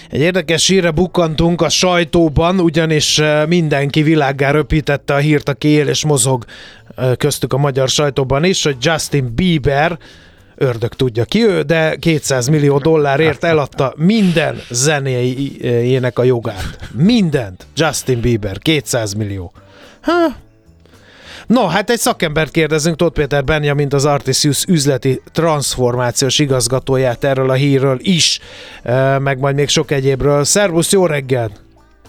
Egy érdekes hírre bukkantunk a sajtóban, ugyanis mindenki világgá röpítette a hírt, aki él és mozog köztük a magyar sajtóban is, hogy Justin Bieber, ördög tudja ki ő, de $200 millió eladta minden zenéjének a jogát. Mindent. Justin Bieber, 200 millió. No, hát egy szakembert kérdezünk, Tóth Péter Benjamint, az Artisius üzleti transformációs igazgatóját erről a hírről is, meg majd még sok egyébről. Szervusz, jó reggelt!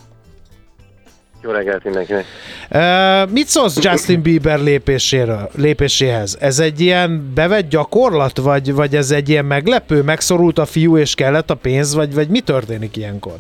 Jó reggelt mindenkinek! Mit szólsz Justin Bieber lépéséhez? Ez egy ilyen bevett gyakorlat, vagy ez egy ilyen meglepő? Megszorult a fiú és kellett a pénz, vagy mi történik ilyenkor?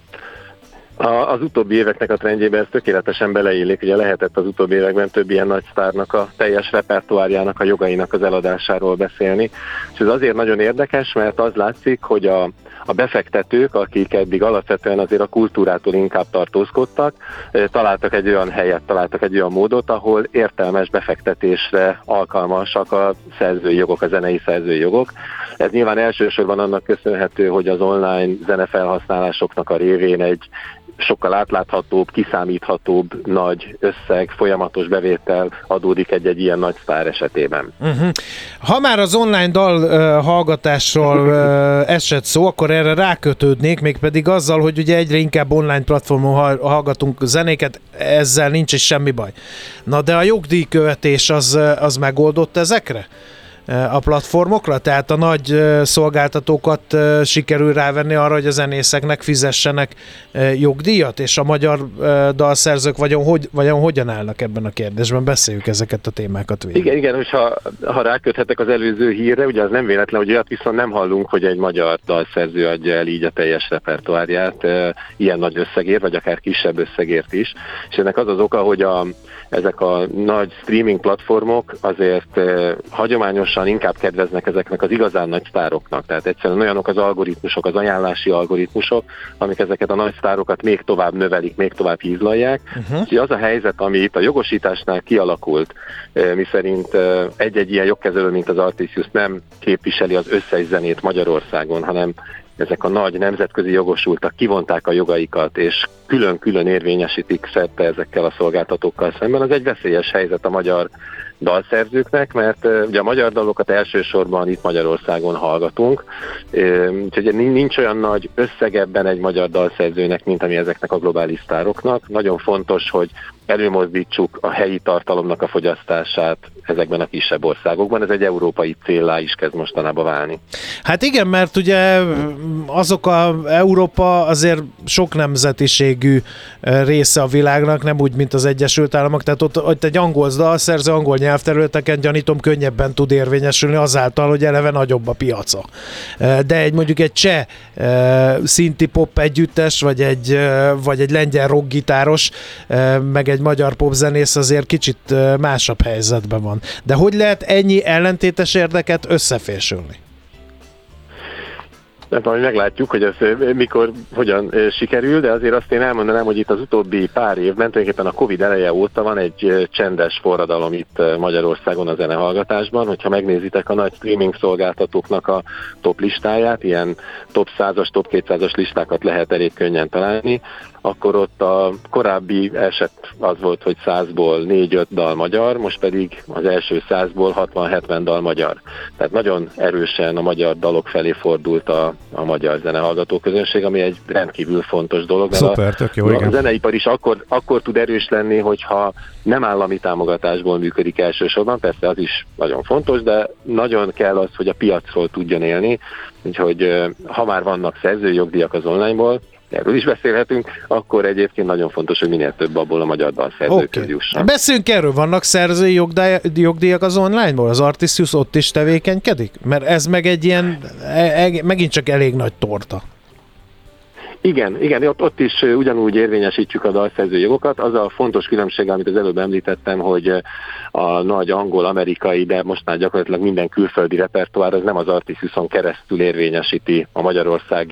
Az utóbbi éveknek a trendjében ez tökéletesen beleillik. Ugye lehetett az utóbbi években több ilyen nagy sztárnak a teljes repertoárjának, a jogainak az eladásáról beszélni. És ez azért nagyon érdekes, mert az látszik, hogy a befektetők, akik eddig alapvetően azért a kultúrától inkább tartózkodtak, találtak egy olyan helyet, találtak egy olyan módot, ahol értelmes befektetésre alkalmasak a szerzői jogok, a zenei szerzői jogok. Ez nyilván elsősorban annak köszönhető, hogy az online zenefelhasználásoknak a révén egy sokkal átláthatóbb, kiszámíthatóbb nagy összeg, folyamatos bevétel adódik egy ilyen nagy sztár esetében. Ha már az online dal hallgatásról esett szó, akkor erre rákötődnék, mégpedig azzal, hogy ugye egyre inkább online platformon hallgatunk zenéket, ezzel nincs is semmi baj. Na de a jogdíjkövetés az megoldott ezekre? A platformokra? Tehát a nagy szolgáltatókat sikerül rávenni arra, hogy a zenészeknek fizessenek jogdíjat, és a magyar dalszerzők vajon hogyan állnak ebben a kérdésben? Beszéljük ezeket a témákat végig. Igen, és ha ráköthetek az előző hírre, ugye az nem véletlen, hogy olyat viszont nem hallunk, hogy egy magyar dalszerző adja el így a teljes repertoárját ilyen nagy összegért, vagy akár kisebb összegért is. És ennek az az oka, hogy ezek a nagy streaming platformok azért hagyományosan inkább kedveznek ezeknek az igazán nagy sztároknak. Tehát egyszerűen olyanok az algoritmusok, az ajánlási algoritmusok, amik ezeket a nagy sztárokat még tovább növelik, még tovább hízlalják. Úgyhogy az a helyzet, ami itt a jogosításnál kialakult, miszerint egy-egy ilyen jogkezelő, mint az Artisius nem képviseli az összes zenét Magyarországon, hanem ezek a nagy nemzetközi jogosultak kivonták a jogaikat, és külön-külön érvényesítik szerte ezekkel a szolgáltatókkal szemben. Az egy veszélyes helyzet a magyar dalszerzőknek, mert ugye a magyar dalokat elsősorban itt Magyarországon hallgatunk, úgyhogy nincs olyan nagy összeg ebben egy magyar dalszerzőnek, mint ami ezeknek a globális sztároknak. Nagyon fontos, hogy előmozdítsuk a helyi tartalomnak a fogyasztását ezekben a kisebb országokban. Ez egy európai céllá is kezd mostanában válni. Hát igen, mert ugye Európa azért sok nemzetiségű része a világnak, nem úgy, mint az Egyesült Államok, tehát ott egy angol dalszerző angol nyelvterületeken gyanítom könnyebben tud érvényesülni azáltal, hogy eleve nagyobb a piaca. De mondjuk egy cseh szinti pop együttes, vagy egy lengyel rockgitáros, meg egy magyar popzenész azért kicsit másabb helyzetben van. De hogy lehet ennyi ellentétes érdeket összefésülni? Nem tudom, hogy meglátjuk, hogy ez hogyan sikerül, de azért azt én elmondanám, hogy itt az utóbbi pár évben, tulajdonképpen a Covid eleje óta van egy csendes forradalom itt Magyarországon a zenehallgatásban. Hogyha megnézitek a nagy streaming szolgáltatóknak a top listáját, ilyen top 100-as, top 200-as listákat lehet elég könnyen találni, akkor ott a korábbi eset az volt, hogy 100-ból 4-5 dal magyar, most pedig az első 100-ból 60-70 dal magyar. Tehát nagyon erősen a magyar dalok felé fordult a magyar zenehallgató közönség, ami egy rendkívül fontos dolog. Szuper, tök jó, igen. A zeneipar is akkor tud erős lenni, hogyha nem állami támogatásból működik elsősorban, persze az is nagyon fontos, de nagyon kell az, hogy a piacról tudjon élni, úgyhogy ha már vannak szerzői jogdíjak az onlineból, erről is beszélhetünk, akkor egyébként nagyon fontos, hogy minél több abból a magyar dalszerzőkhöz jusson. Beszéljünk erről, vannak szerzői jogdíjak az online-ból? Az Artisius ott is tevékenykedik? Mert ez meg egy ilyen, megint csak elég nagy torta. Igen, ott is ugyanúgy érvényesítjük a dalszerző jogokat. Az a fontos különbség, amit az előbb említettem, hogy a nagy angol, amerikai, de most már gyakorlatilag minden külföldi repertoár az nem az Artisiuson keresztül érvényesíti a magyarországi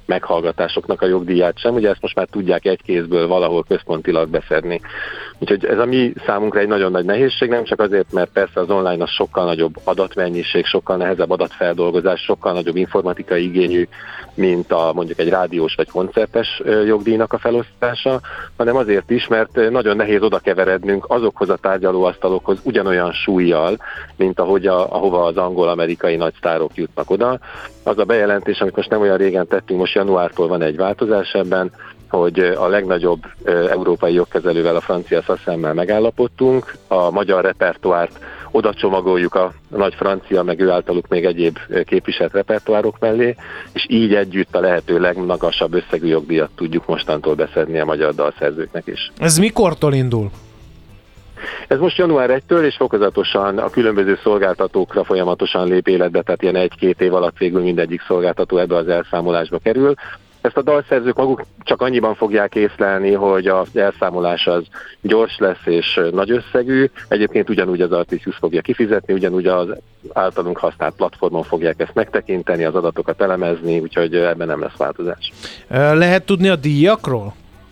meghallgatásoknak a jogdíját sem, ugye ezt most már tudják egy kézből valahol központilag beszedni. Úgyhogy ez a mi számunkra egy nagyon nagy nehézség, nem csak azért, mert persze az online az sokkal nagyobb adatmennyiség, sokkal nehezebb adatfeldolgozás, sokkal nagyobb informatikai igényű, mint mondjuk egy rádiós vagy koncertes jogdíjnak a felosztása, hanem azért is, mert nagyon nehéz oda keverednünk azokhoz a tárgyalóasztalokhoz ugyanolyan súlyjal, mint ahova az angol-amerikai nagysztárok jutnak oda. Az a bejelentés, amit most nem olyan régen tettünk, most januártól van egy változás ebben, hogy a legnagyobb európai jogkezelővel, a francia SACEM-mel megállapodtunk, a magyar repertoárt oda csomagoljuk a nagy francia, meg ő általuk még egyéb képviselt repertoárok mellé, és így együtt a lehető legmagasabb összegű jogdíjat tudjuk mostantól beszedni a magyar dalszerzőknek is. Ez mikortól indul? Ez most január 1-től, és fokozatosan a különböző szolgáltatókra folyamatosan lép életbe, tehát ilyen 1-2 év alatt végül mindegyik szolgáltató ebbe az elszámolásba kerül. Ezt a dalszerzők maguk csak annyiban fogják észlelni, hogy az elszámolás az gyors lesz és nagy összegű. Egyébként ugyanúgy az Artisius fogja kifizetni, ugyanúgy az általunk használt platformon fogják ezt megtekinteni, az adatokat elemezni, úgyhogy ebben nem lesz változás. Lehet tudni a díjakról?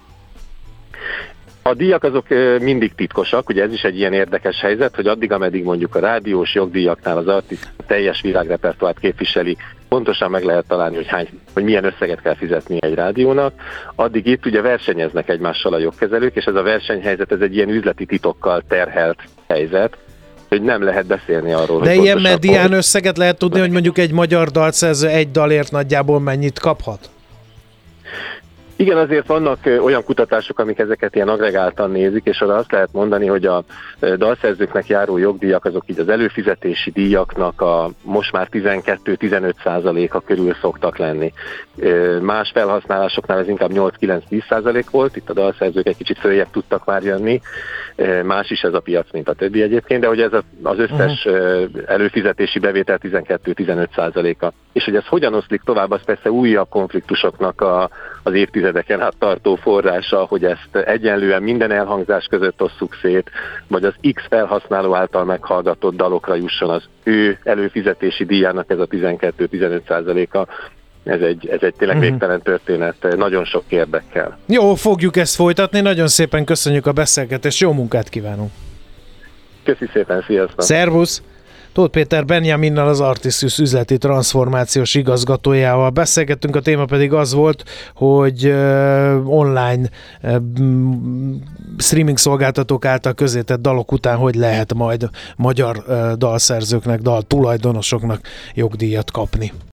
A díjak azok mindig titkosak, ugye ez is egy ilyen érdekes helyzet, hogy addig, ameddig mondjuk a rádiós jogdíjaknál az artist teljes világrepertoárt képviseli, pontosan meg lehet találni, hogy milyen összeget kell fizetni egy rádiónak, addig itt ugye versenyeznek egymással a jogkezelők, és ez a versenyhelyzet, ez egy ilyen üzleti titokkal terhelt helyzet, hogy nem lehet beszélni arról, de hogy ilyen medián összeget lehet tudni, hogy mondjuk egy magyar dalszerző egy dalért nagyjából mennyit kaphat? Igen, azért vannak olyan kutatások, amik ezeket ilyen agregáltan nézik, és arra azt lehet mondani, hogy a dalszerzőknek járó jogdíjak azok így az előfizetési díjaknak a most már 12-15%-a körül szoktak lenni. Más felhasználásoknál ez inkább 8-9-10% volt, itt a dalszerzők egy kicsit följebb tudtak már jönni, más is ez a piac, mint a többi egyébként, de hogy ez az összes előfizetési bevétel 12-15%-a. És hogy ez hogyan oszlik tovább, az persze újabb konfliktusoknak az évtizedeken át tartó forrása, hogy ezt egyenlően minden elhangzás között osszuk szét, vagy az X felhasználó által meghallgatott dalokra jusson az ő előfizetési díjának ez a 12-15%-a. Ez egy tényleg végtelen történet, nagyon sok érdekkel. Jó, fogjuk ezt folytatni, nagyon szépen köszönjük a beszélgetést, jó munkát kívánunk! Köszi szépen, sziasztok! Szervusz! Tóth Péter Benjaminnal, az Artisius üzleti transformációs igazgatójával beszélgettünk, a téma pedig az volt, hogy online streaming szolgáltatók által közzétett dalok után hogy lehet majd magyar dalszerzőknek, daltulajdonosoknak jogdíjat kapni.